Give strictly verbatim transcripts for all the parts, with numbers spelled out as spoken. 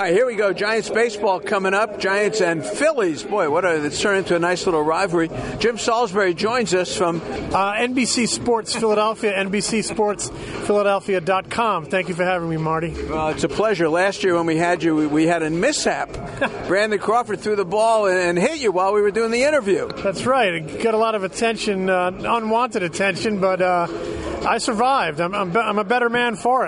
right, here we go. Giants baseball coming up. Giants and Phillies. Boy, what a, it's turned into a nice little rivalry. Jim Salisbury joins us from uh, N B C Sports Philadelphia, N B C Sports Philadelphia dot com. Thank you for having me, Marty. Well, it's a pleasure. Last year when we had you, we, we had a mishap. Brandon Crawford threw the ball and, and hit you while we were doing the interview. That's right. It got a lot of attention, uh, unwanted attention, but uh, I survived. I'm, I'm, I'm a better man for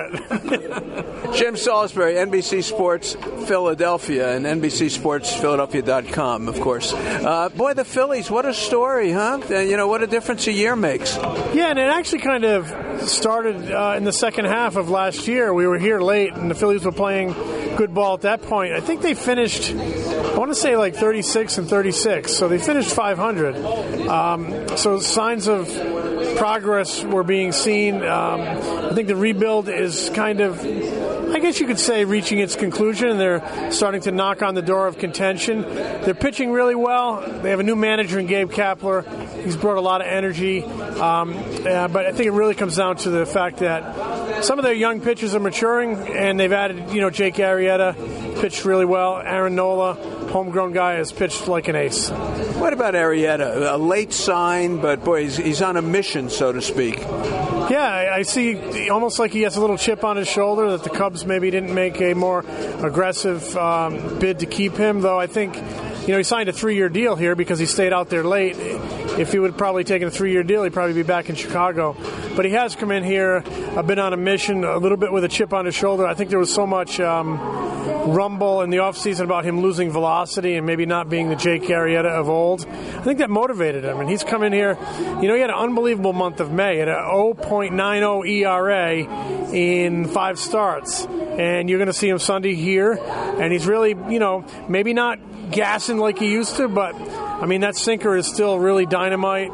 it. Jim Salisbury, N B C Sports Philadelphia, and N B C Sports Philadelphia dot com, of course. Uh, boy, the Phillies, what a story, huh? Uh, you know, what a difference a year makes. Yeah, and it actually kind of started uh, in the second half of last year. We were here late, and the Phillies were playing good ball at that point. I think they finished, I want to say like thirty-six and thirty-six, so they finished five hundred. Um, so signs of progress were being seen. Um, I think the rebuild is kind of, I guess you could say, reaching its conclusion. They're starting to knock on the door of contention. They're pitching really well. They have a new manager in Gabe Kapler. He's brought a lot of energy. Um, uh, but I think it really comes down to the fact that some of their young pitchers are maturing, and they've added, you know, Jake Arrieta pitched really well. Aaron Nola, homegrown guy, has pitched like an ace. What about Arrieta? A late sign, but boy, he's, he's on a mission, so to speak. Yeah, I, I see almost like he has a little chip on his shoulder that the Cubs maybe didn't make a more aggressive um, bid to keep him, though I think, you know, he signed a three-year deal here because he stayed out there late. If he would have probably taken a three-year deal, he'd probably be back in Chicago. But he has come in here, uh, been on a mission, a little bit with a chip on his shoulder. I think there was so much um, rumble in the offseason about him losing velocity and maybe not being the Jake Arrieta of old. I think that motivated him, and he's come in here. You know, he had an unbelievable month of May. He had a oh point nine oh E R A in five starts, and you're going to see him Sunday here, and he's really, you know, maybe not gassing like he used to, but I mean, that sinker is still really dynamite.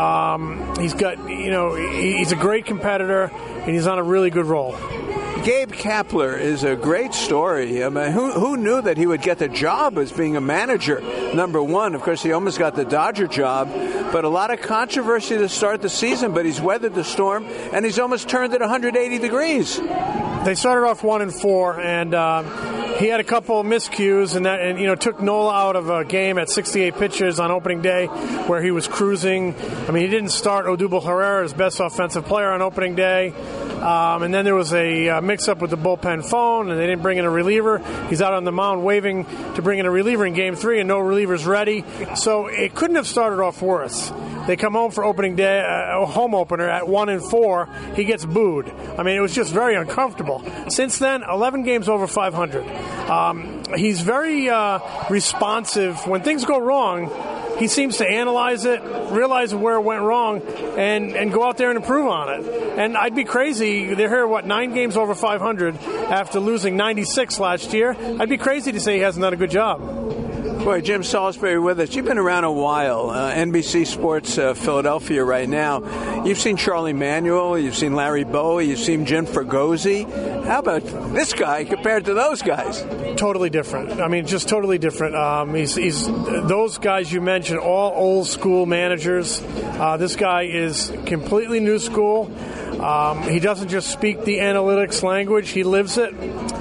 Um, he's got, you know, he's a great competitor, and he's on a really good roll. Gabe Kapler is a great story. I mean, who, who knew that he would get the job as being a manager? Number one, of course, he almost got the Dodger job, but a lot of controversy to start the season, but he's weathered the storm, and he's almost turned it one hundred eighty degrees. They started off one and four, and uh, he had a couple of miscues, and that, and you know, took Nola out of a game at sixty-eight pitches on opening day, where he was cruising. I mean, he didn't start Odubel Herrera as best offensive player on opening day, um, and then there was a uh, mix-up with the bullpen phone, and they didn't bring in a reliever. He's out on the mound waving to bring in a reliever in game three, and no reliever's ready. So it couldn't have started off worse. They come home for opening day, uh, home opener at one and four. He gets booed. I mean, it was just very uncomfortable. Since then, eleven games over five hundred. Um, he's very uh, responsive. When things go wrong, he seems to analyze it, realize where it went wrong, and, and go out there and improve on it. And I'd be crazy. They're here, what, nine games over five hundred after losing ninety-six last year. I'd be crazy to say he hasn't done a good job. Boy, Jim Salisbury with us. You've been around a while. Uh, N B C Sports uh, Philadelphia right now. You've seen Charlie Manuel. You've seen Larry Bowie. You've seen Jim Fregosi. How about this guy compared to those guys? Totally different. I mean, just totally different. Um, he's, he's those guys you mentioned, all old school managers. Uh, this guy is completely new school. Um, he doesn't just speak the analytics language. He lives it.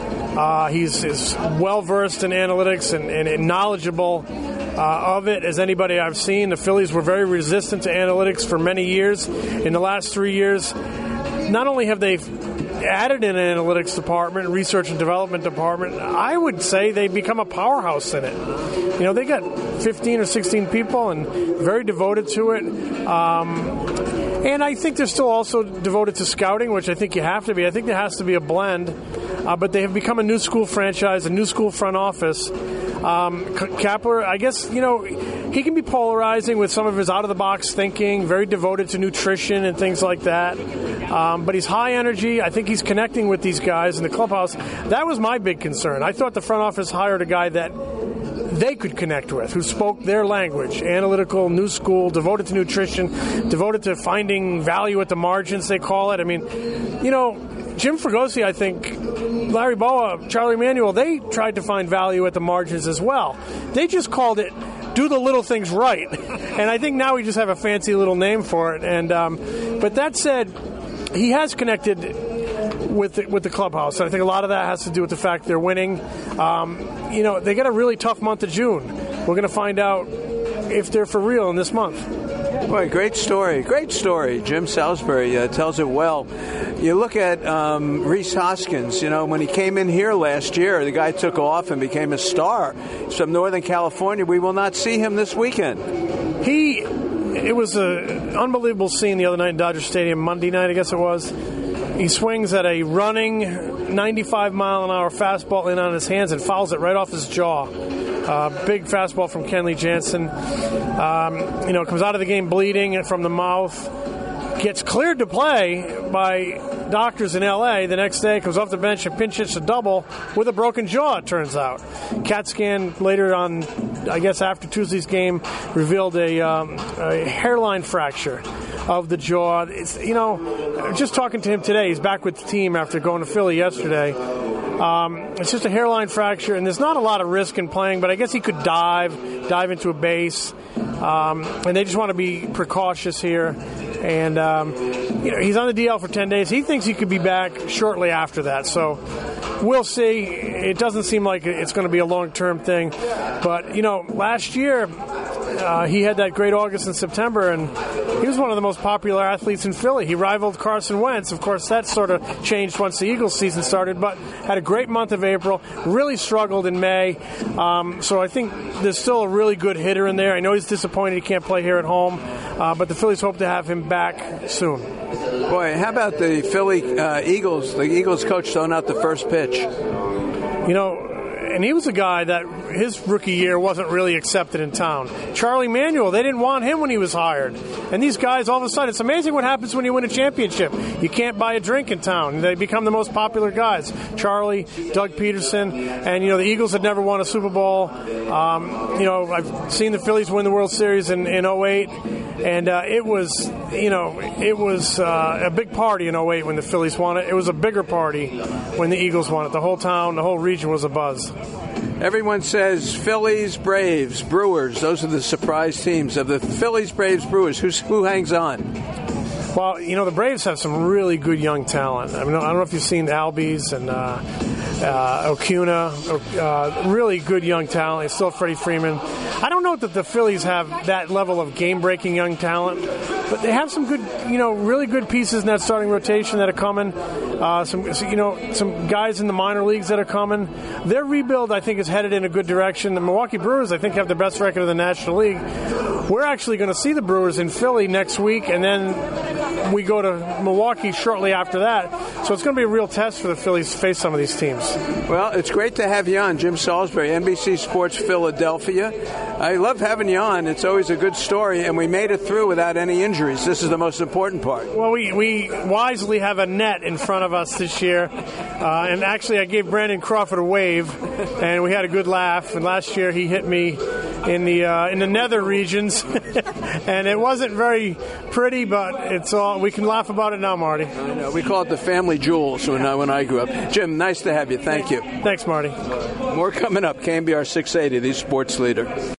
Uh, he's as well-versed in analytics and, and, and knowledgeable uh, of it as anybody I've seen. The Phillies were very resistant to analytics for many years. In the last three years, not only have they added an analytics department, research and development department, I would say they've become a powerhouse in it. You know, they got fifteen or sixteen people and very devoted to it. Um, and I think they're still also devoted to scouting, which I think you have to be. I think there has to be a blend. Uh, but they have become a new school franchise, a new school front office. Um, Kapler, I guess, you know, he can be polarizing with some of his out-of-the-box thinking, very devoted to nutrition and things like that. Um, but he's high energy. I think he's connecting with these guys in the clubhouse. That was my big concern. I thought the front office hired a guy that they could connect with, who spoke their language, analytical, new school, devoted to nutrition, devoted to finding value at the margins, they call it. I mean, you know, Jim Fregosi, I think, Larry Boa, Charlie Manuel, they tried to find value at the margins as well. They just called it do the little things right. And I think now we just have a fancy little name for it. And um, but that said, he has connected with the, with the clubhouse. And I think a lot of that has to do with the fact they're winning. Um, you know, they got a really tough month of June. We're going to find out if they're for real in this month. Boy, great story. Great story. Jim Salisbury uh, tells it well. You look at um, Rhys Hoskins, you know, when he came in here last year, the guy took off and became a star. He's from Northern California. We will not see him this weekend. He, it was an unbelievable scene the other night in Dodger Stadium, Monday night, I guess it was. He swings at a running ninety-five mile an hour fastball in on his hands and fouls it right off his jaw. Uh, big fastball from Kenley Jansen. Um, you know, comes out of the game bleeding from the mouth. Gets cleared to play by doctors in L A the next day. Comes off the bench and pinch hits a double with a broken jaw, it turns out. CAT scan later on, I guess after Tuesday's game, revealed a, um, a hairline fracture of the jaw. It's, you know, just talking to him today, he's back with the team after going to Philly yesterday. Um, it's just a hairline fracture, and there's not a lot of risk in playing, but I guess he could dive, dive into a base. Um, and they just want to be precautious here. And, um, you know, he's on the D L for ten days. He thinks he could be back shortly after that. So we'll see. It doesn't seem like it's going to be a long-term thing. But, you know, last year uh, he had that great August and September, and he was one of the most popular athletes in Philly. He rivaled Carson Wentz. Of course, that sort of changed once the Eagles season started, but had a great month of April, really struggled in May. Um, so I think there's still a really good hitter in there. I know he's disappointed he can't play here at home, uh, but the Phillies hope to have him back soon. Boy, how about the Philly uh, Eagles? The Eagles coach throwing out the first pitch. You know, and he was a guy that his rookie year wasn't really accepted in town. Charlie Manuel, they didn't want him when he was hired. And these guys, all of a sudden, it's amazing what happens when you win a championship. You can't buy a drink in town. They become the most popular guys. Charlie, Doug Peterson, and, you know, the Eagles had never won a Super Bowl. Um, you know, I've seen the Phillies win the World Series in, in oh eight. And uh, it was, you know, it was uh, a big party in oh eight when the Phillies won it. It was a bigger party when the Eagles won it. The whole town, the whole region was abuzz. Everyone says Phillies, Braves, Brewers. Those are the surprise teams. Of the Phillies, Braves, Brewers, who's, who hangs on? Well, you know, the Braves have some really good young talent. I mean, I don't know if you've seen Albies and uh, uh, Acuna, uh, really good young talent. Still Freddie Freeman. I don't know that the Phillies have that level of game-breaking young talent, but they have some good, you know, really good pieces in that starting rotation that are coming. Uh, some, you know, some guys in the minor leagues that are coming. Their rebuild, I think, is headed in a good direction. The Milwaukee Brewers, I think, have the best record of the National League. We're actually going to see the Brewers in Philly next week, and then we go to Milwaukee shortly after that. So it's going to be a real test for the Phillies to face some of these teams. Well, it's great to have you on, Jim Salisbury, N B C Sports Philadelphia. I love having you on. It's always a good story, and we made it through without any injuries. This is the most important part. Well, we, we wisely have a net in front of us this year. Uh, and actually, I gave Brandon Crawford a wave, and we had a good laugh. And last year, he hit me in the uh, in the nether regions, and it wasn't very pretty, but it's all we can laugh about it now, Marty. I know. We call it the family jewels when I, when I grew up. Jim, nice to have you. Thank you. Thanks, Marty. More coming up. K N B R six eighty, the sports leader.